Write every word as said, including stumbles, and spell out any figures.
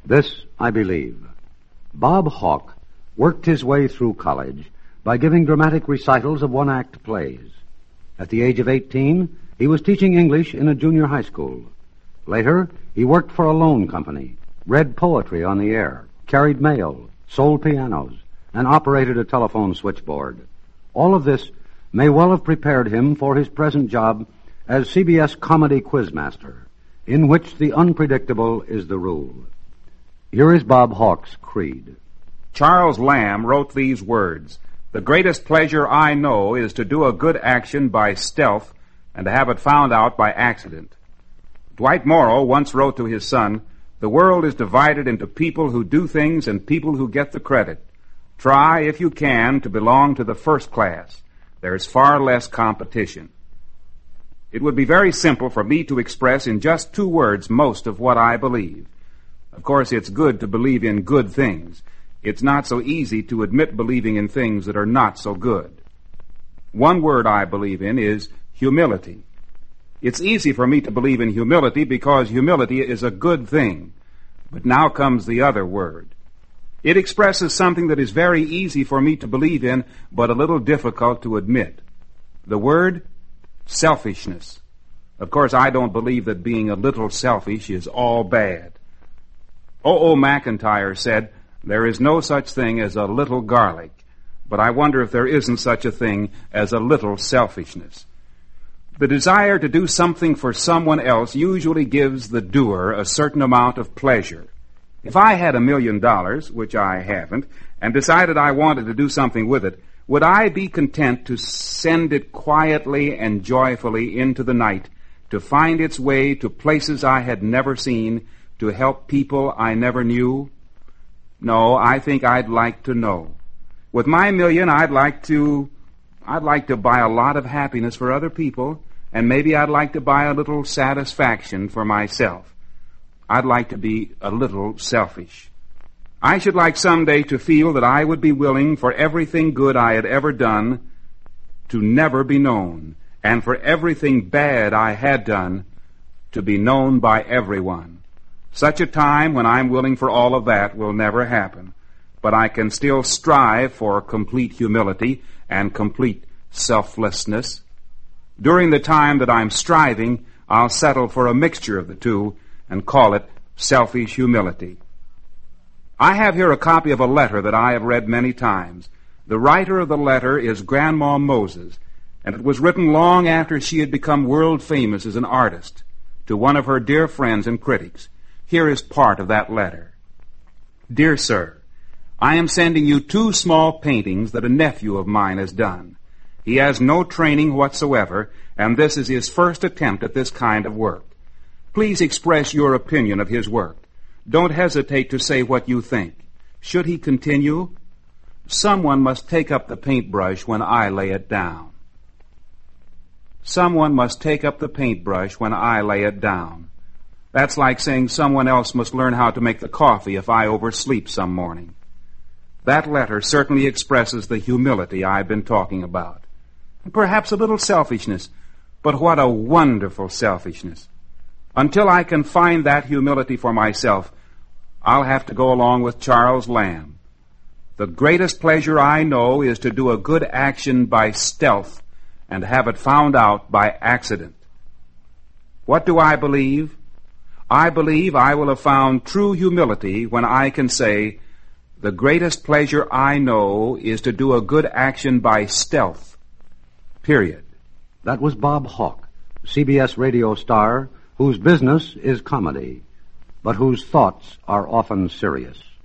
This I believe. Bob Hawke worked his way through college by giving dramatic recitals of one-act plays. At the age of eighteen, he was teaching English in a junior high school. Later, he worked for a loan company, read poetry on the air, carried mail, sold pianos, and operated a telephone switchboard. All of this may well have prepared him for his present job as C B S comedy quizmaster, in which the unpredictable is the rule. Here is Bob Hawke's creed. Charles Lamb wrote these words, "The greatest pleasure I know is to do a good action by stealth and to have it found out by accident." Dwight Morrow once wrote to his son, "The world is divided into people who do things and people who get the credit. Try, if you can, to belong to the first class. There is far less competition." It would be very simple for me to express in just two words most of what I believe. Of course, it's good to believe in good things. It's not so easy to admit believing in things that are not so good. One word I believe in is humility. It's easy for me to believe in humility because humility is a good thing. But now comes the other word. It expresses something that is very easy for me to believe in, but a little difficult to admit. The word, selfishness. Of course, I don't believe that being a little selfish is all bad. O O McIntyre said, "There is no such thing as a little garlic, but I wonder if there isn't such a thing as a little selfishness." The desire to do something for someone else usually gives the doer a certain amount of pleasure. If I had a million dollars, which I haven't, and decided I wanted to do something with it, would I be content to send it quietly and joyfully into the night to find its way to places I had never seen, to help people I never knew? No, I think I'd like to know. With my million, I'd like to, I'd like to buy a lot of happiness for other people, and maybe I'd like to buy a little satisfaction for myself. I'd like to be a little selfish. I should like someday to feel that I would be willing for everything good I had ever done to never be known, and for everything bad I had done to be known by everyone. Such a time when I'm willing for all of that will never happen, but I can still strive for complete humility and complete selflessness. During the time that I'm striving, I'll settle for a mixture of the two and call it selfish humility. I have here a copy of a letter that I have read many times. The writer of the letter is Grandma Moses, and it was written long after she had become world famous as an artist, to one of her dear friends and critics. Here is part of that letter. "Dear Sir, I am sending you two small paintings that a nephew of mine has done. He has no training whatsoever, and this is his first attempt at this kind of work. Please express your opinion of his work. Don't hesitate to say what you think. Should he continue? Someone must take up the paintbrush when I lay it down. Someone must take up the paintbrush when I lay it down. That's like saying someone else must learn how to make the coffee if I oversleep some morning." That letter certainly expresses the humility I've been talking about. Perhaps a little selfishness, but what a wonderful selfishness. Until I can find that humility for myself, I'll have to go along with Charles Lamb. The greatest pleasure I know is to do a good action by stealth and have it found out by accident. What do I believe? I believe I will have found true humility when I can say, the greatest pleasure I know is to do a good action by stealth. Period. That was Bob Hawke, C B S radio star whose business is comedy, but whose thoughts are often serious.